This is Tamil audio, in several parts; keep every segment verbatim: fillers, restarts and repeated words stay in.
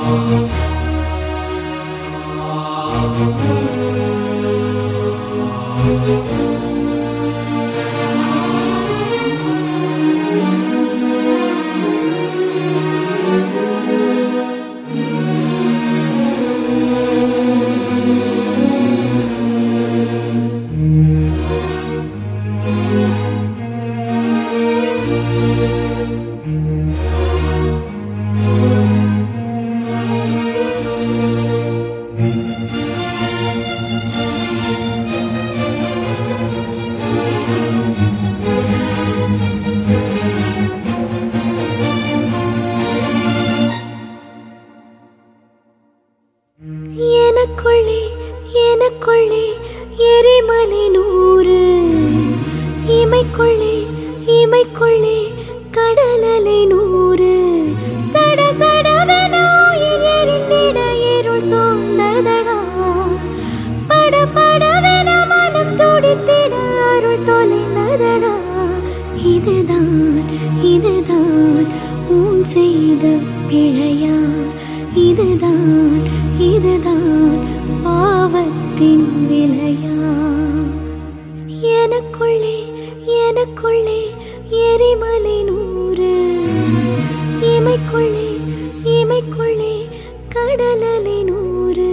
எனக்குள்ளே எனக்குள்ளே எரிமலை நூறு, இமைக்குள்ளே இமைக்குள்ளே கடலலை நூறு. சட சடவென உயிர் எரிந்திட இருள் சூழ்ந்ததடா, பட படவென மனம் துடித்திட அருள் தொலைந்ததடா. இதுதான் இதுதான் உன் செய்த பிழையா, இதுதான் இதுதான் பாவத்தின் விலையா. எனக்குள்ளே எனக்குள்ளே எரிமலை நூறு, இமைக்குள்ளே இமைக்குள்ளே கடலலை நூறு.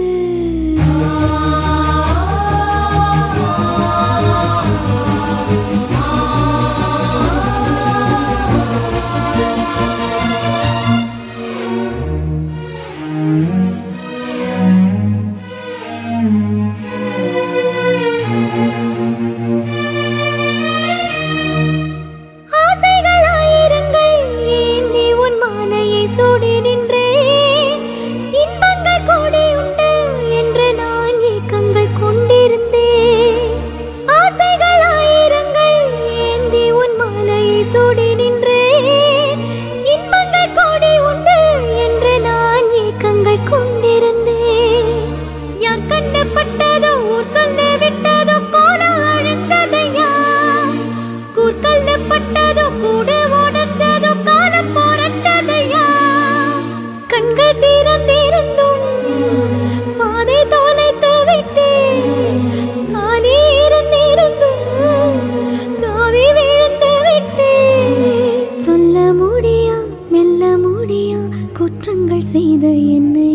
குற்றங்கள் செய்த என்னை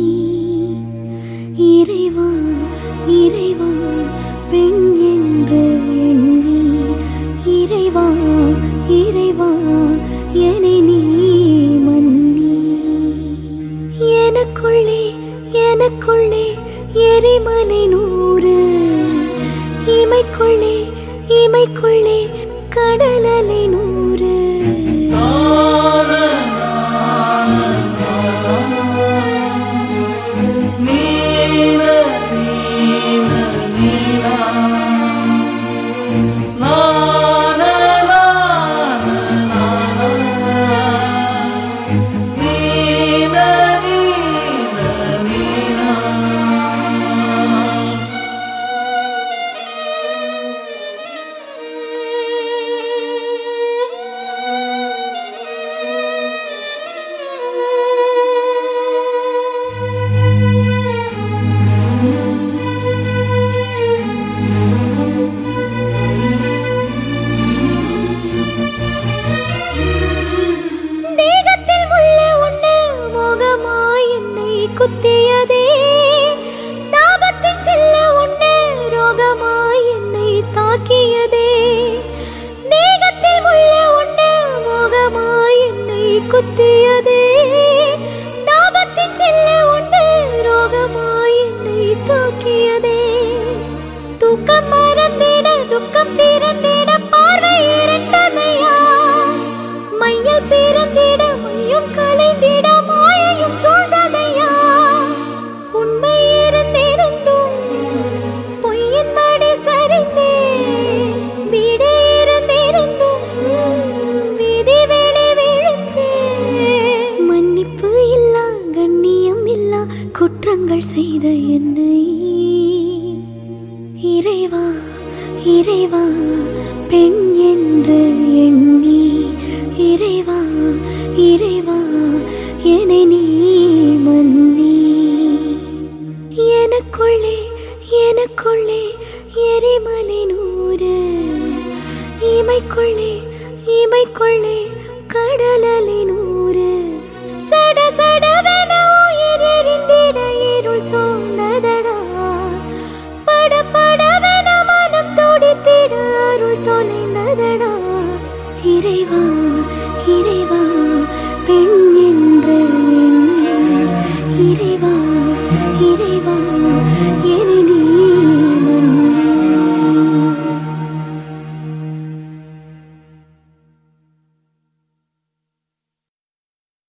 இறைவா இறைவா பெண் என்று எண்ணி, இறைவா இறைவா என்னை நீ மன்னி. எனக்குள்ளே எனக்குள்ளே எரிமலை நூறு, இமைக்குள்ளே இமைக்குள்ளே கடலலை நூறு. குத்தியதே தாபத்தின் செல்ல ஒன்று ரோகமாய் என்னை தாக்கியதே, தேகத்தில் உள்ள ஒன்று மோகமாய் என்னை குத்தியதே, தாபத்தின் செல்ல ஒன்று ரோகமாய் என்னை தாக்கியதே. தூக்கம் மறந்திட துக்கம் பிறந்திட பார்வை இரண்டதையா, மையல் பிறந்திட மையும் கலைந்திட மாயையும் சூழ்ந்ததையா. உண்மை இருந்திருந்தும் பொய்யின் மடி சரிந்தே, வீடு இருந்திருந்தும் வீதி வேலை விழுந்தே. மன்னிப்பு இல்லா கண்ணியம் இல்லா குற்றங்கள் செய்த என்னை இறைவா இறைவா பெண் என்று எண்ணி, இறைவா இறைவா என்னை நீ மன்னி. இமைக்குள்ளே இமைக்குள்ளே கடலலை நூறு சட சடவென உயிர் எரிந்திட இருள் சூழ்ந்ததடா பட படவென மனம் துடித்திட அருள் தொலைந்ததடா இறைவா இறைவா பெண் என்று எண்ணி இறைவா இறை